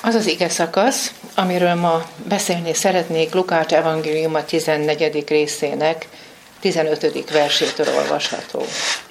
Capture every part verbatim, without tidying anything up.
Az az ige szakasz, amiről ma beszélni szeretnék, Lukács evangéliuma tizennegyedik részének tizenötödik versétől olvasható.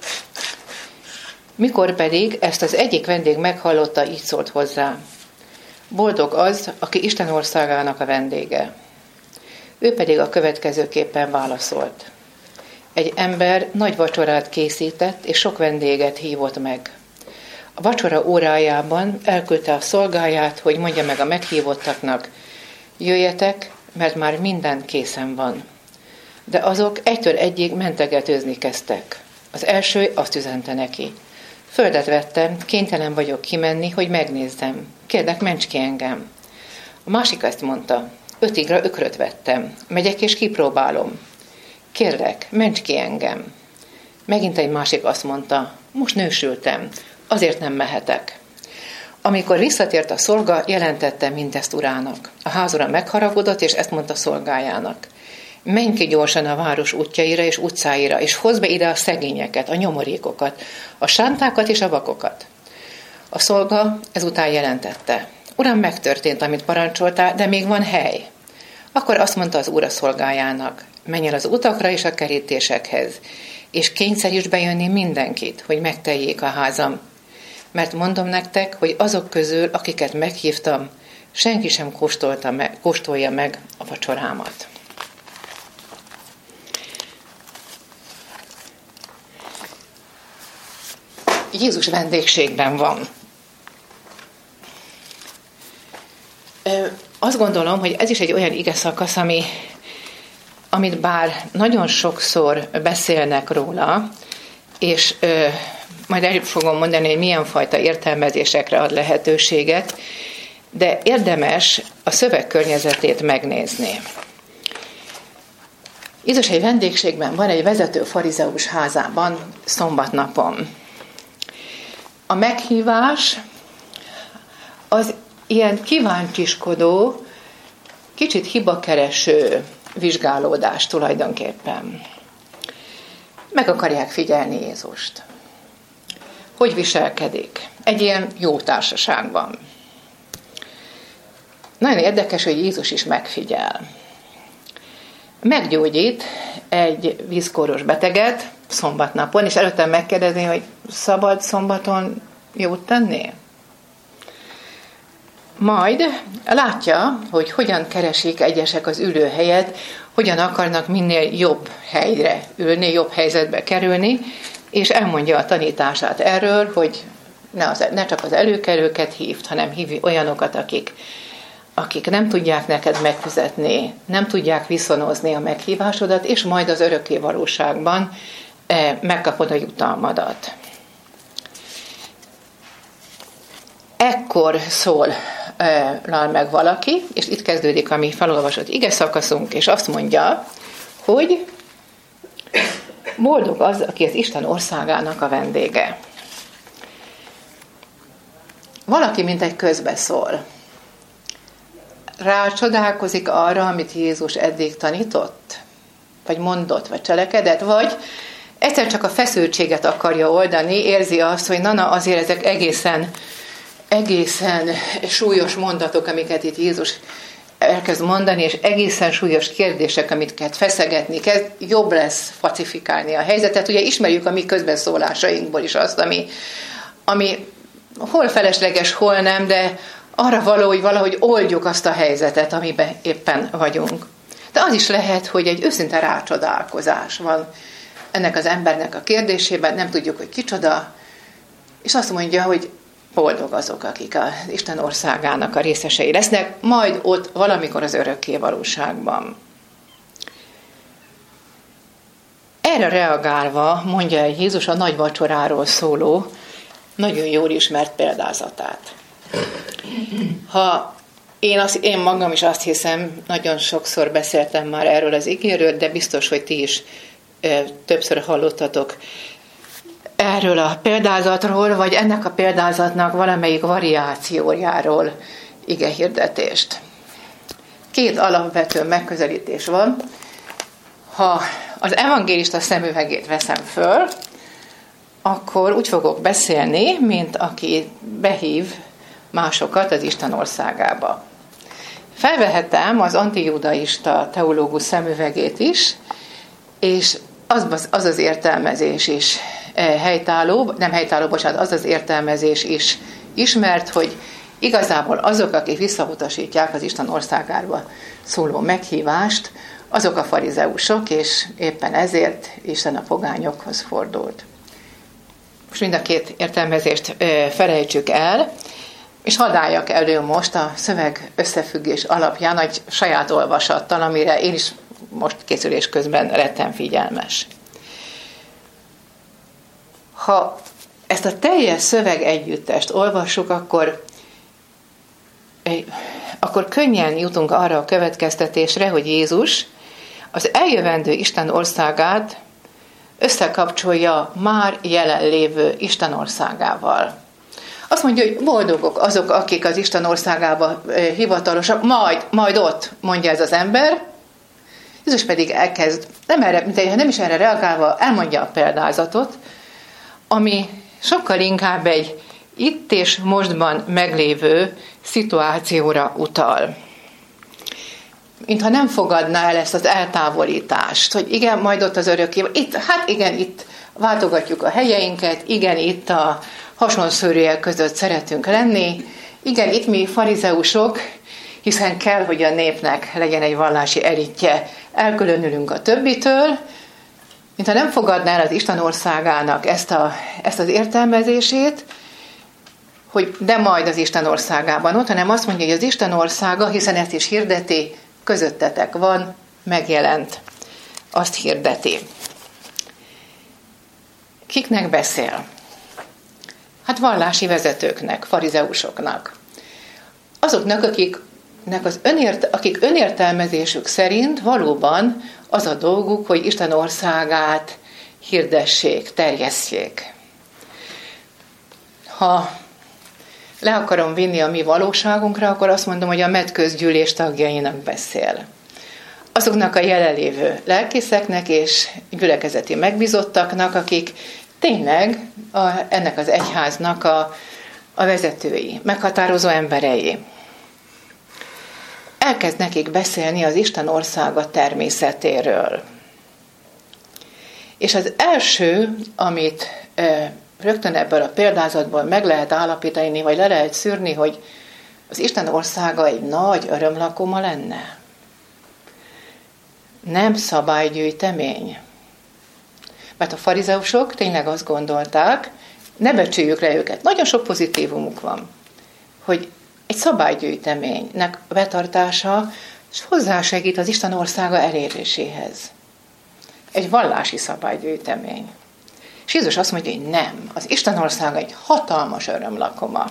Mikor pedig ezt az egyik vendég meghallotta, így szólt hozzá: boldog az, aki Isten országának a vendége. Ő pedig a következőképpen válaszolt: egy ember nagy vacsorát készített, és sok vendéget hívott meg. A vacsora órájában elküldte a szolgáját, hogy mondja meg a meghívottaknak: jöjjetek, mert már minden készen van. De azok egytől egyig mentegetőzni kezdtek. Az első azt üzente neki: földet vettem, kénytelen vagyok kimenni, hogy megnézzem. Kérlek, ments ki engem. A másik ezt mondta: ötigra ökröt vettem, megyek és kipróbálom. Kérlek, ments ki engem. Megint egy másik azt mondta: most nősültem, azért nem mehetek. Amikor visszatért a szolga, jelentette mindezt urának. A házura megharagudott, és ezt mondta szolgájának: menj ki gyorsan a város útjaira és utcáira, és hozd be ide a szegényeket, a nyomorékokat, a sántákat és a vakokat. A szolga ezután jelentette: uram, megtörtént, amit parancsoltál, de még van hely. Akkor azt mondta az úr a szolgájának: menj el az utakra és a kerítésekhez, és kényszeríts bejönni mindenkit, hogy megteljék a házam. Mert mondom nektek, hogy azok közül, akiket meghívtam, senki sem kóstolta meg, kóstolja meg a vacsorámat. Jézus vendégségben van. Azt gondolom, hogy ez is egy olyan ige szakasz, ami, amit bár nagyon sokszor beszélnek róla, és ö, majd el fogom mondani, hogy milyen fajta értelmezésekre ad lehetőséget, de érdemes a szöveg környezetét megnézni. Jézus egy vendégségben van, egy vezető farizeus házában szombatnapon. A meghívás az ilyen kíváncsiskodó, kicsit hibakereső vizsgálódás tulajdonképpen. Meg akarják figyelni Jézust. Hogy viselkedik egy ilyen jó társaságban. Nagyon érdekes, hogy Jézus is megfigyel. Meggyógyít egy vízkóros beteget szombatnapon, és előtte megkérdezni, hogy szabad szombaton jót tenni? Majd látja, hogy hogyan keresik egyesek az ülőhelyet, hogyan akarnak minél jobb helyre ülni, jobb helyzetbe kerülni, és elmondja a tanítását erről, hogy ne, az, ne csak az előkelőket hívd, hanem hívj olyanokat, akik, akik nem tudják neked megfizetni, nem tudják viszonozni a meghívásodat, és majd az örökké valóságban eh, megkapod a jutalmadat. Ekkor szól meg valaki, és itt kezdődik a mi felolvasott ige szakaszunk, és azt mondja, hogy boldog az, aki az Isten országának a vendége. Valaki mint egy közbeszól. Rácsodálkozik arra, amit Jézus eddig tanított, vagy mondott, vagy cselekedett, vagy egyszer csak a feszültséget akarja oldani, érzi azt, hogy na-na, azért ezek egészen egészen súlyos mondatok, amiket itt Jézus elkezd mondani, és egészen súlyos kérdések, amiket feszegetni kezd, jobb lesz pacifikálni a helyzetet. Ugye ismerjük a mi közbeszólásainkból is azt, ami, ami hol felesleges, hol nem, de arra való, hogy valahogy oldjuk azt a helyzetet, amiben éppen vagyunk. De az is lehet, hogy egy őszinte rácsodálkozás van ennek az embernek a kérdésében, nem tudjuk, hogy kicsoda, és azt mondja, hogy boldog azok, akik az Isten országának a részesei lesznek, majd ott valamikor az örökké valóságban. Erre reagálva mondja Jézus a nagy vacsoráról szóló, nagyon jól ismert példázatát. Ha én, azt, én magam is azt hiszem, nagyon sokszor beszéltem már erről az igéről, de biztos, hogy ti is e, többször hallottatok erről a példázatról, vagy ennek a példázatnak valamelyik variációjáról igehirdetést. Két alapvető megközelítés van. Ha az evangélista szemüvegét veszem föl, akkor úgy fogok beszélni, mint aki behív másokat az Isten országába. Felvehettem az antijudaista teológus szemüvegét is, és az az, az értelmezés is helytálló, nem helytálló, bocsánat, az az értelmezés is ismert, hogy igazából azok, akik visszautasítják az Isten országába szóló meghívást, azok a farizeusok, és éppen ezért Isten a pogányokhoz fordult. Most mind a két értelmezést felejtsük el, és hadd álljak elő most a szöveg összefüggés alapján egy saját olvasattal, amire én is most készülés közben lettem figyelmes. Ha ezt a teljes szöveg együttest olvassuk, akkor, akkor könnyen jutunk arra a következtetésre, hogy Jézus az eljövendő Isten országát összekapcsolja már jelenlévő Isten országával. Azt mondja, hogy boldogok azok, akik az Isten országába hivatalosak, majd, majd ott, mondja ez az ember. Jézus pedig elkezd, nem, erre, mint nem is erre reagálva, elmondja a példázatot, ami sokkal inkább egy itt és mostban meglévő szituációra utal. Mintha nem fogadná el ezt az eltávolítást, hogy igen, majd ott az örökké, itt, hát igen, itt váltogatjuk a helyeinket, igen, itt a hasonszőrűek között szeretünk lenni, igen, itt mi farizeusok, hiszen kell, hogy a népnek legyen egy vallási elitje, elkülönülünk a többitől, mintha nem fogadná el az Isten országának ezt, a, ezt az értelmezését, hogy de majd az Isten országában ott, hanem azt mondja, hogy az Isten országa, hiszen ezt is hirdeti, közöttetek van, megjelent, azt hirdeti. Kiknek beszél? Hát vallási vezetőknek, farizeusoknak. Azoknak, akiknek az önért, akik önértelmezésük szerint valóban az a dolguk, hogy Isten országát hirdessék, terjesszék. Ha le akarom vinni a mi valóságunkra, akkor azt mondom, hogy a medközgyűlés tagjainak beszél. Azoknak a jelenlévő lelkészeknek és gyülekezeti megbízottaknak, akik tényleg a, ennek az egyháznak a, a vezetői, meghatározó emberei. Elkezd nekik beszélni az Isten országa természetéről. És az első, amit e, rögtön ebből a példázatból meg lehet állapítani, vagy le lehet szűrni, hogy az Isten országa egy nagy örömlakoma lenne. Nem szabálygyűjtemény. Mert a farizeusok tényleg azt gondolták, ne becsüljük le őket, nagyon sok pozitívumuk van, hogy egy szabálygyűjteménynek betartása és hozzásegít az Isten országa eléréséhez. Egy vallási szabálygyűjtemény. És Jézus azt mondja, hogy nem, az Isten országa egy hatalmas örömlakoma.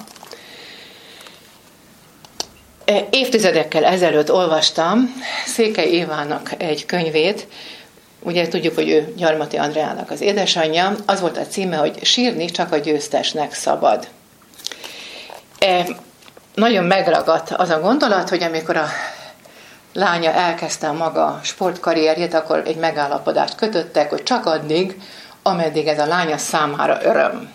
Évtizedekkel ezelőtt olvastam Székely Évának egy könyvét, ugye tudjuk, hogy ő Gyarmati Andreának az édesanyja, az volt a címe, hogy Sírni csak a győztesnek szabad. E, nagyon megragadt az a gondolat, hogy amikor a lánya elkezdte a maga sportkarrierjét, akkor egy megállapodást kötöttek, hogy csak addig, ameddig ez a lánya számára öröm.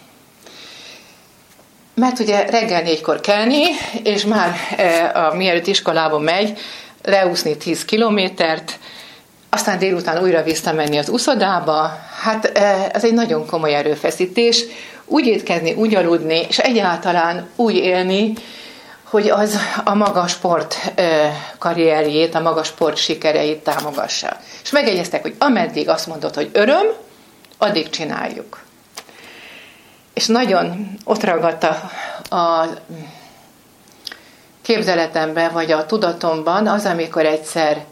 Mert ugye reggel négykor kelni, és már a, mielőtt iskolába megy, leúszni tíz kilométert, aztán délután újra visszamenni az uszodába, hát ez egy nagyon komoly erőfeszítés, úgy étkezni, úgy aludni, és egyáltalán úgy élni, hogy az a maga sport karrierjét, a maga sport sikereit támogassa. És megegyeztek, hogy ameddig azt mondod, hogy öröm, addig csináljuk. És nagyon ott ragadt a, a képzeletemben, vagy a tudatomban az, amikor egyszer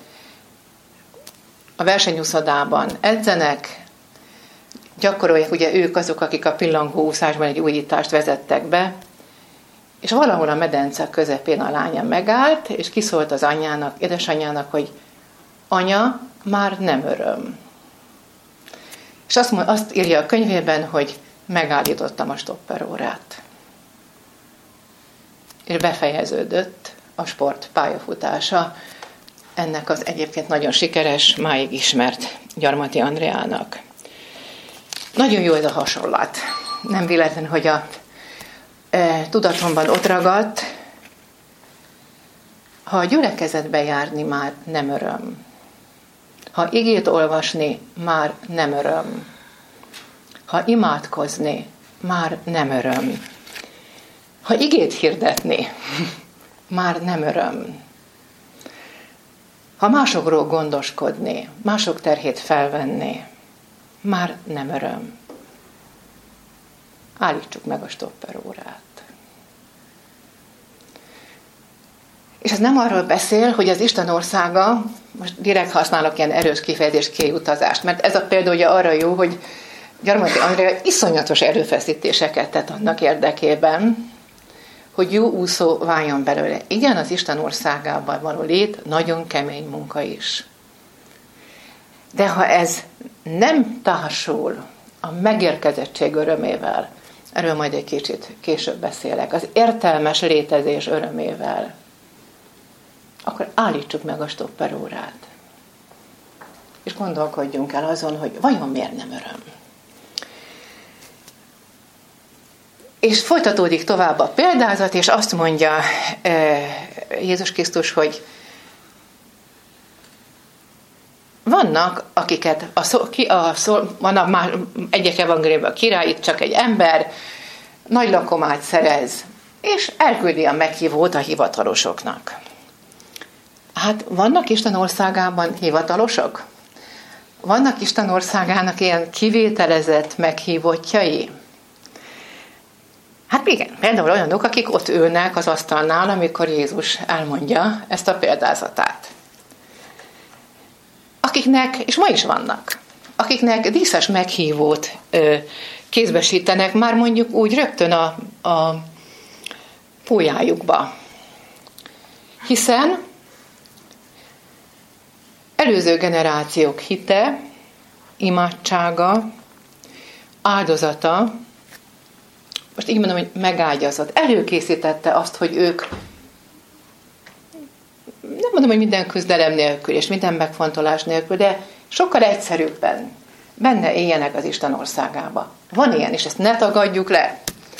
a versenyúszodában edzenek, gyakorolják, ugye ők azok, akik a pillangóúszásban egy újítást vezettek be, és valahol a medence közepén a lánya megállt, és kiszólt az anyjának, édesanyjának, hogy anya, már nem öröm. És azt, mond, azt írja a könyvében, hogy megállítottam a stopperórát. És befejeződött a sport pályafutása ennek az egyébként nagyon sikeres, máig ismert Gyarmati Andreának. Nagyon jó ez a hasonlat. Nem véletlen, hogy a e, tudatomban ott ragadt, Ha a gyülekezetbe járni már nem öröm. Ha igét olvasni már nem öröm. Ha imádkozni már nem öröm. Ha igét hirdetni már nem öröm. Ha másokról gondoskodni, mások terhét felvenni, már nem öröm. Állítsuk meg a stopperórát. És ez nem arról beszél, hogy az Isten országa, most direkt használok ilyen erős kifejezést, kiutazást, mert ez a példa ugye arra jó, hogy Gyarmati Andrea iszonyatos erőfeszítéseket tett annak érdekében, hogy jó úszó váljon belőle. Igen, az Isten országában való lét nagyon kemény munka is. De ha ez nem társul a megérkezettség örömével, erről majd egy kicsit később beszélek, az értelmes létezés örömével, akkor állítsuk meg a stopperórát. És gondolkodjunk el azon, hogy vajon miért nem öröm. És folytatódik tovább a példázat, és azt mondja Jézus Krisztus, hogy vannak, akiket a szó, ki, a szó, vannak már egyik evangéliumban a király, itt csak egy ember, nagy lakomát szerez, és elküldi a meghívót a hivatalosoknak. Hát vannak Isten országában hivatalosok? Vannak Isten országának ilyen kivételezett meghívottjai? Hát igen, például olyanok, akik ott ülnek az asztalnál, amikor Jézus elmondja ezt a példázatát. Akiknek, és ma is vannak, akiknek díszes meghívót ö, kézbesítenek, már mondjuk úgy rögtön a, a pólyájukba. Hiszen előző generációk hite, imádsága, áldozata, most így mondom, hogy megágyazott, előkészítette azt, hogy ők, nem mondom, hogy minden küzdelem nélkül, és minden megfontolás nélkül, de sokkal egyszerűbben benne éljenek az Isten országába. Van ilyen, és ezt ne tagadjuk le.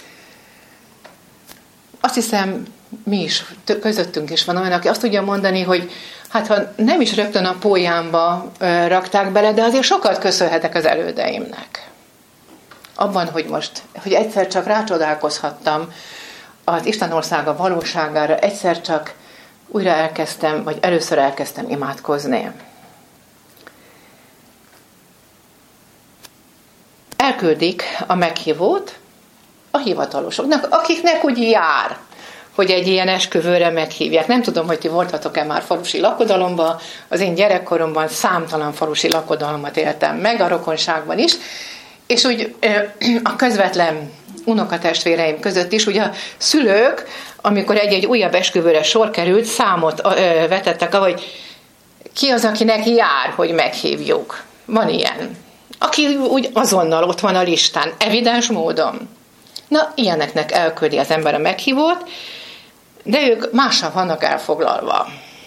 Azt hiszem, mi is, közöttünk is van olyan, aki azt tudja mondani, hogy hát ha nem is rögtön a pólyámba rakták bele, de azért sokat köszönhetek az elődeimnek. Abban, hogy most, hogy egyszer csak rácsodálkozhattam az Isten országa valóságára, egyszer csak újra elkezdtem, vagy először elkezdtem imádkozni. Elküldik a meghívót a hivatalosoknak, akiknek úgy jár, hogy egy ilyen esküvőre meghívják. Nem tudom, hogy ti voltatok-e már falusi lakodalomban, az én gyerekkoromban számtalan falusi lakodalmat éltem meg, a rokonságban is, és úgy a közvetlen unokatestvéreim között is, ugye a szülők, amikor egy-egy újabb esküvőre sor került, számot vetettek, hogy ki az, akinek jár, hogy meghívjuk. Van ilyen. Aki úgy azonnal ott van a listán, evidens módon. Na, ilyeneknek elküldi az ember a meghívót, de ők mással vannak elfoglalva.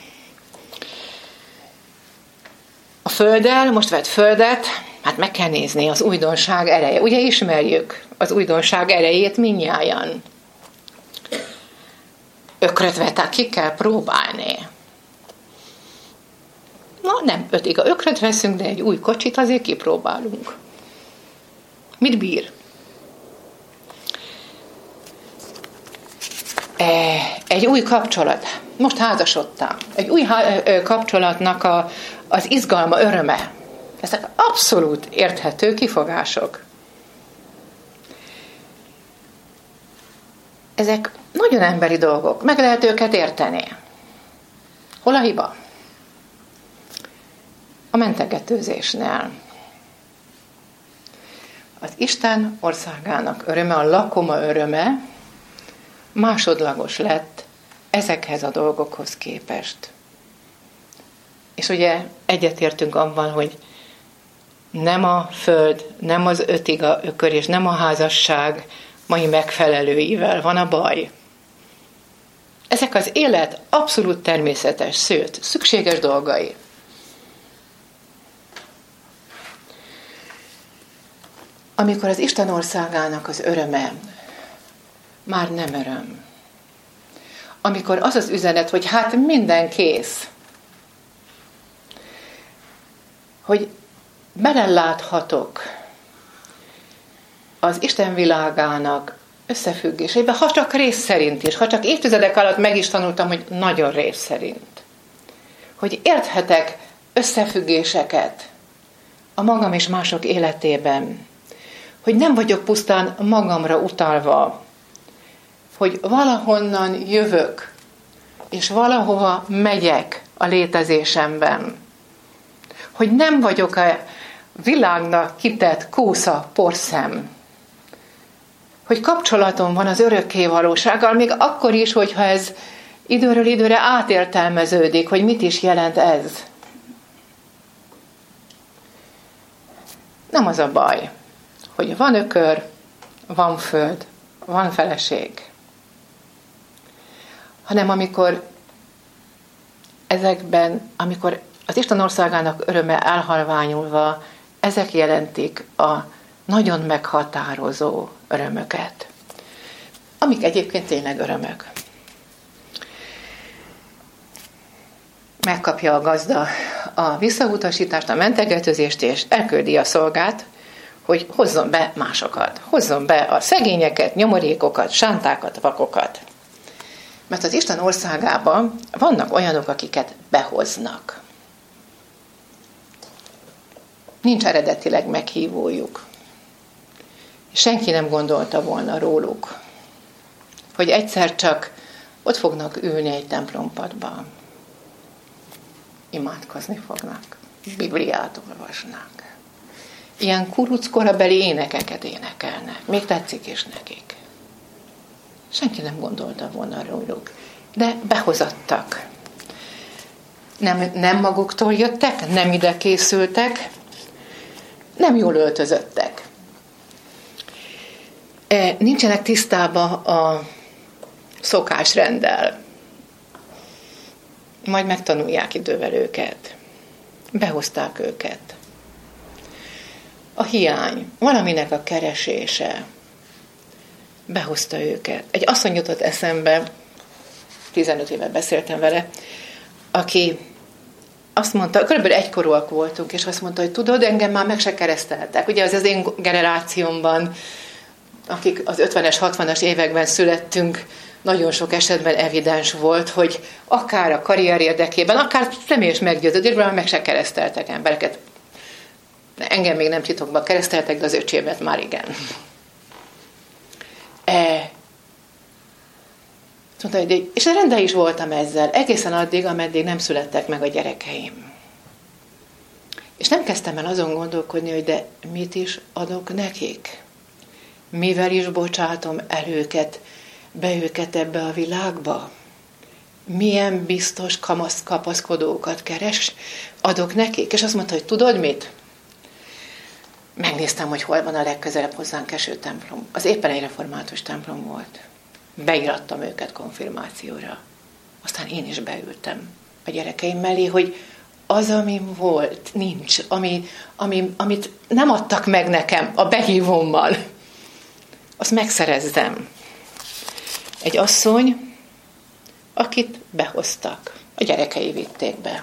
A földdel, most vett földet, hát meg kell nézni az újdonság ereje. Ugye ismerjük az újdonság erejét mindnyájan. Ökröt vettek, ki kell próbálni. Na, nem ötig a ökröt veszünk, de egy új kocsit azért kipróbálunk. Mit bír? Egy új kapcsolat. Most házasodtam. Egy új kapcsolatnak a, az izgalma, öröme. Ezek abszolút érthető kifogások. Ezek nagyon emberi dolgok. Meg lehet őket érteni. Hol a hiba? A mentegetőzésnél. Az Isten országának öröme, a lakoma öröme másodlagos lett ezekhez a dolgokhoz képest. És ugye egyetértünk abban, hogy nem a föld, nem az ötiga ökör, és nem a házasság mai megfelelőivel van a baj. Ezek az élet abszolút természetes, sőt, szükséges dolgai. Amikor az Isten országának az öröme már nem öröm, amikor az az üzenet, hogy hát minden kész, hogy beleláthatok az Isten világának összefüggéseibe, ha csak rész szerint is, ha csak évtizedek alatt meg is tanultam, hogy nagyon rész szerint. Hogy érthetek összefüggéseket a magam és mások életében. Hogy nem vagyok pusztán magamra utalva, hogy valahonnan jövök, és valahova megyek a létezésemben. Hogy nem vagyok a világnak kitett kósza porszem. Hogy kapcsolatom van az örökké valósággal, még akkor is, hogyha ez időről időre átértelmeződik, hogy mit is jelent ez. Nem az a baj, hogy van ökör, van föld, van feleség. Hanem amikor ezekben, amikor az Isten országának öröme elhalványulva, ezek jelentik a nagyon meghatározó örömöket. Amik egyébként tényleg örömök. Megkapja a gazda a visszautasítást, a mentegetőzést, és elküldi a szolgát, hogy hozzon be másokat. Hozzon be a szegényeket, nyomorékokat, sántákat, vakokat. Mert az Isten országában vannak olyanok, akiket behoznak. Nincs eredetileg meghívójuk. Senki nem gondolta volna róluk, hogy egyszer csak ott fognak ülni egy templompadban. Imádkozni fognak. Bibliát olvasnak. Ilyen kuruckorabeli énekeket énekelnek. Még tetszik is nekik. Senki nem gondolta volna róluk. De behozattak. Nem, nem maguktól jöttek, nem ide készültek, nem jól öltözöttek. Nincsenek tisztában a szokásrenddel. Majd megtanulják idővel őket. Behozták őket. A hiány, valaminek a keresése behozta őket. Egy asszony jutott eszembe, tizenöt éve beszéltem vele, aki azt mondta, körülbelül egykorúak voltunk, és azt mondta, hogy tudod, engem már meg se kereszteltek. Ugye az az én generációmban, akik az ötvenes, hatvanas években születtünk, nagyon sok esetben evidens volt, hogy akár a karrier érdekében, akár személyes meggyőződésben meg se kereszteltek embereket. Engem még nem titokban kereszteltek, de az öcsémet már igen. E, mondta, és rendben is voltam ezzel, egészen addig, ameddig nem születtek meg a gyerekeim. És nem kezdtem el azon gondolkodni, hogy de mit is adok nekik? Mivel is bocsátom el őket, be őket ebbe a világba? Milyen biztos kamasz, kapaszkodókat keres, adok nekik? És azt mondta, hogy tudod mit? Megnéztem, hogy hol van a legközelebb hozzánk eső templom. Az éppen egy református templom volt. Beirattam őket konfirmációra. Aztán én is beültem a gyerekeim mellé, hogy az, ami volt, nincs, ami, ami, amit nem adtak meg nekem a behívommal, azt megszerezzem. Egy asszony, akit behoztak. A gyerekei vitték be.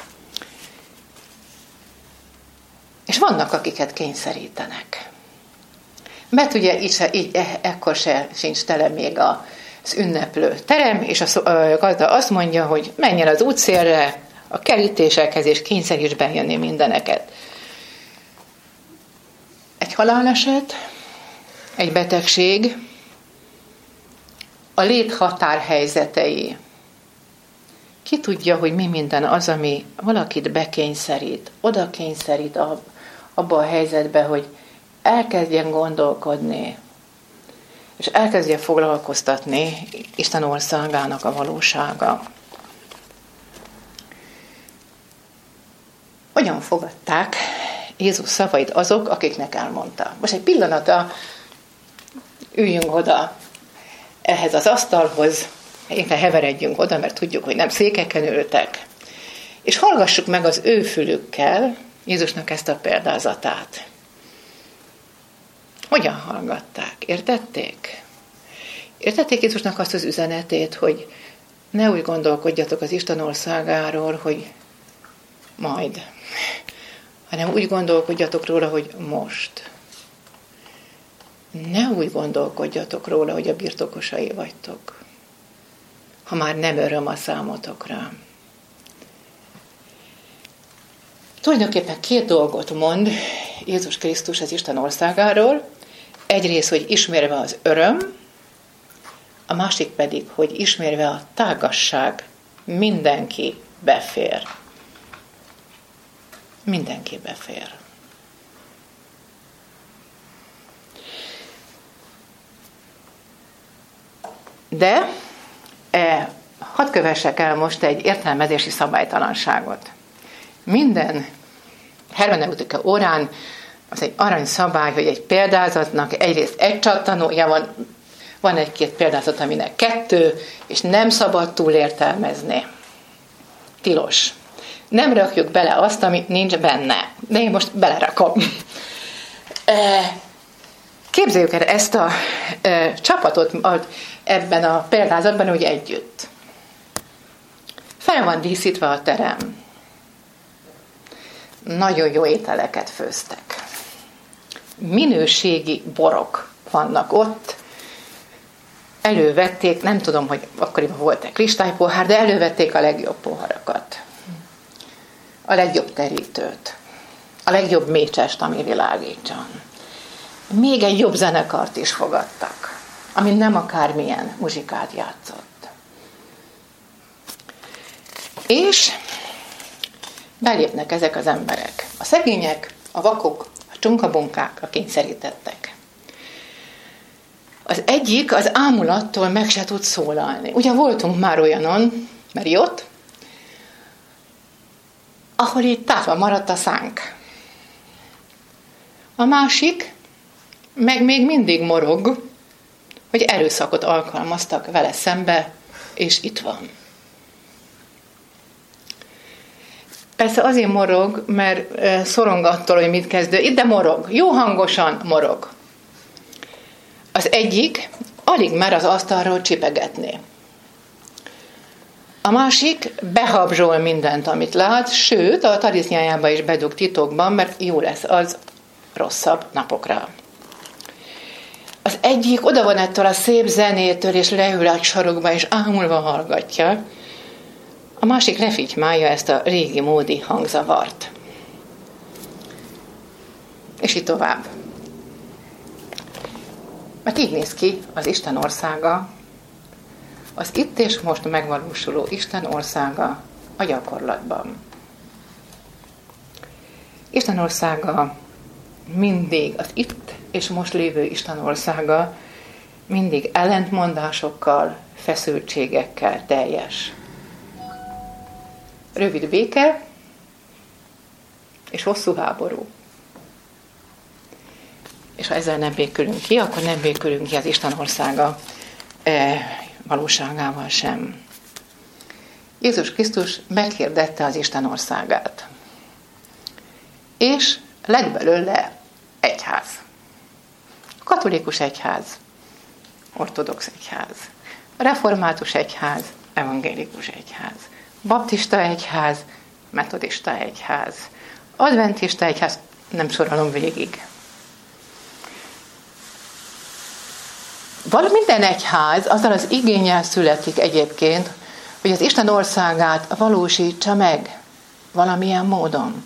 És vannak, akiket kényszerítenek. Mert ugye így, se, így ekkor se sincs tele még az ünneplő terem, és a gazda azt mondja, hogy menjen az útszélre, a kerítésekhez, és kényszeríts bejönni mindeneket. Egy haláleset, egy betegség, a lét határhelyzetei. Ki tudja, hogy mi minden az, ami valakit bekényszerít, oda kényszerít abba a helyzetbe, hogy elkezdjen gondolkodni, és elkezdje foglalkoztatni Isten országának a valósága. Hogyan fogadták Jézus szavait azok, akiknek elmondta? Most egy pillanatra üljünk oda ehhez az asztalhoz, éppen heveredjünk oda, mert tudjuk, hogy nem székeken ültek. És hallgassuk meg az ő fülükkel Jézusnak ezt a példázatát. Hogyan hallgatták? Értették? Értették Jézusnak azt az üzenetét, hogy Ne úgy gondolkodjatok az Isten országáról, hogy majd, hanem úgy gondolkodjatok róla, hogy most. Ne úgy gondolkodjatok róla, hogy a birtokosai vagytok, ha már nem öröm a számotokra. Tulajdonképpen két dolgot mond Jézus Krisztus az Isten országáról. Egyrészt, hogy ismerve az öröm, a másik pedig, hogy ismerve a tágasság, mindenki befér. Mindenki befér. De eh, hadd kövessek el most egy értelmezési szabálytalanságot. Minden hermeneutika órán az egy aranyszabály, hogy egy példázatnak egyrészt egy csattanója van, van egy-két példázat, aminek kettő, és nem szabad túl értelmezni. Tilos. Nem rakjuk bele azt, amit nincs benne. De én most belerakom. Képzeljük el ezt a csapatot ebben a példázatban úgy együtt. Fel van díszítve a terem. Nagyon jó ételeket főztek. Minőségi borok vannak ott. Elővették, nem tudom, hogy akkoriban volt-e kristálypohár, de elővették a legjobb poharakat. A legjobb terítőt. A legjobb mécsest, ami világítson. Még egy jobb zenekart is fogadtak, ami nem akármilyen muzsikát játszott. És belépnek ezek az emberek. A szegények, a vakok, a csunkabunkák, a kényszerítettek. Az egyik az ámulattól meg se tud szólalni. Ugye voltunk már olyanon, mert jött, ahol így tátva maradt a szánk. A másik meg még mindig morog, hogy erőszakot alkalmaztak vele szembe, és itt van. Persze azért morog, mert szorong attól, hogy mit kezdő. Itt de morog. Jó hangosan morog. Az egyik alig mer az asztalról csipegetni. A másik behabzsol mindent, amit lát, sőt, a tarisznyájába is bedug titokban, mert jó lesz az rosszabb napokra. Az egyik oda van ettől a szép zenétől, és leül a sarokba, és ámulva hallgatja. A másik lefitymálja ezt a régi módi hangzavart. És így tovább. Mert így néz ki az Isten országa, az itt és most megvalósuló Isten országa a gyakorlatban. Isten országa mindig, az itt és most lévő Isten országa mindig ellentmondásokkal, feszültségekkel teljes. Rövid béke és hosszú háború. És ha ezzel nem békülünk ki, akkor nem békülünk ki az Isten országa e, valóságával sem. Jézus Krisztus meghirdette az Isten országát. És lett belőle egyház. Katolikus egyház, ortodox egyház, református egyház, evangélikus egyház, baptista egyház, metodista egyház, adventista egyház, nem sorolom végig. Valami minden egyház azzal az igénnyel születik egyébként, hogy az Isten országát valósítsa meg valamilyen módon.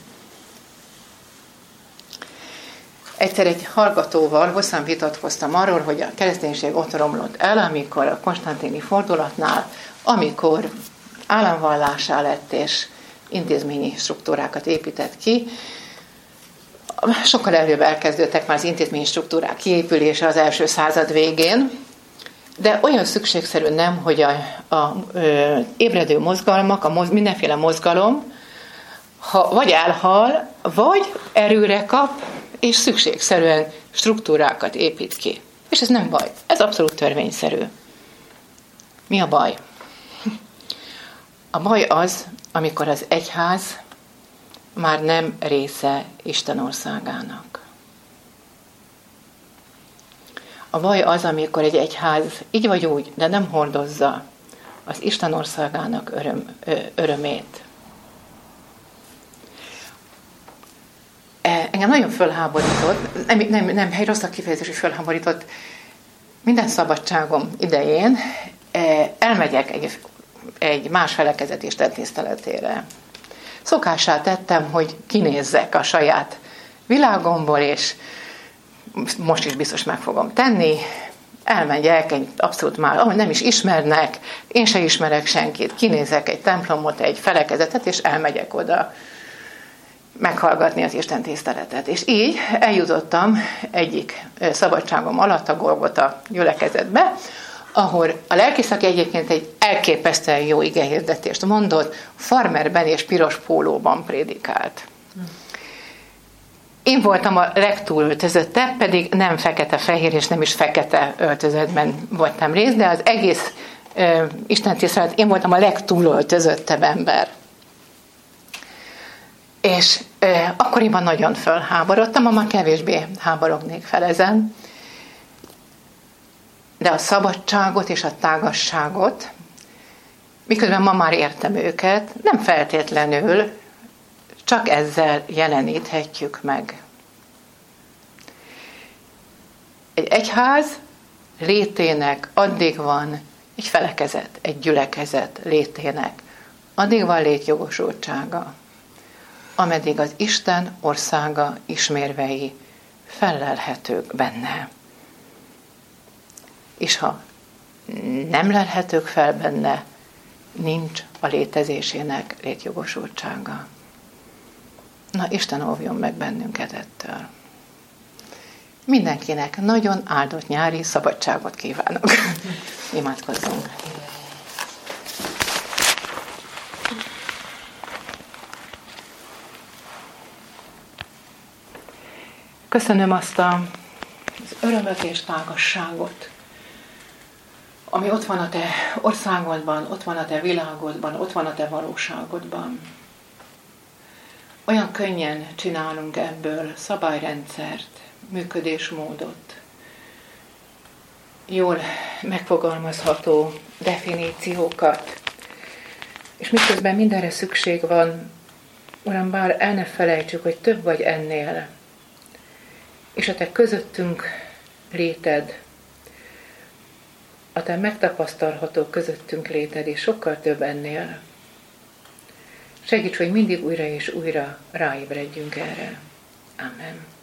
Egyszer egy hallgatóval hosszan vitatkoztam arról, hogy a kereszténység ott romlott el, amikor a konstantini fordulatnál, amikor államvallásá lett és intézményi struktúrákat épített ki. Sokkal előbb elkezdődtek már az intézményi struktúrák kiépülése az első század végén, de olyan szükségszerű nem, hogy a, a, a ébredő mozgalmak, a moz, mindenféle mozgalom, ha vagy elhal, vagy erőre kap, és szükségszerűen struktúrákat épít ki. És ez nem baj, ez abszolút törvényszerű. Mi a baj? A baj az, amikor az egyház már nem része Isten országának. A baj az, amikor egy egyház így vagy úgy, de nem hordozza az Isten országának öröm, ö, örömét. Engem nagyon fölháborított, nem, nem, nem hely rossz a kifejezés, hogy fölháborított, minden szabadságom idején elmegyek egy, egy más felekezet Isten tiszteletére. Szokássá tettem, hogy kinézzek a saját világomból, és most is biztos meg fogom tenni. Elmegyek egy abszolút már, ahogy nem is ismernek, én se ismerek senkit, kinézek egy templomot, egy felekezetet, és elmegyek oda meghallgatni az Isten tiszteletet. És így eljutottam egyik szabadságom alatt a Golgota gyülekezetbe, ahol a lelkész, aki egyébként egy elképesztően jó igehirdetést mondott, farmerben és piros pólóban prédikált. Én voltam a legtúlöltözöttebb, pedig nem fekete-fehér és nem is fekete öltözetben voltam részt, de az egész uh, Isten tisztelet, én voltam a legtúlöltözöttebb ember. És uh, akkoriban nagyon fölháborodtam, ma már kevésbé háborognék fel ezen, de a szabadságot és a tágasságot, miközben ma már értem őket, nem feltétlenül csak ezzel jeleníthetjük meg. Egy egyház létének addig van, egy felekezet, egy gyülekezet létének, addig van létjogosultsága, ameddig az Isten országa ismérvei fellelhetők benne. És ha nem lelhetők fel benne, nincs a létezésének létjogosultsága. Na, Isten óvjon meg bennünket ettől. Mindenkinek nagyon áldott nyári szabadságot kívánok. Imádkozzunk. Köszönöm azt a, az örömöt és tágasságot, ami ott van a te országodban, ott van a te világodban, ott van a te valóságodban. Olyan könnyen csinálunk ebből szabályrendszert, működésmódot, jól megfogalmazható definíciókat, és miközben mindenre szükség van, Uram, bár el ne felejtsük, hogy több vagy ennél, és a te közöttünk léted, a te megtapasztalható közöttünk léted, és sokkal több ennél. Segíts, hogy mindig újra és újra ráébredjünk erre. Amen.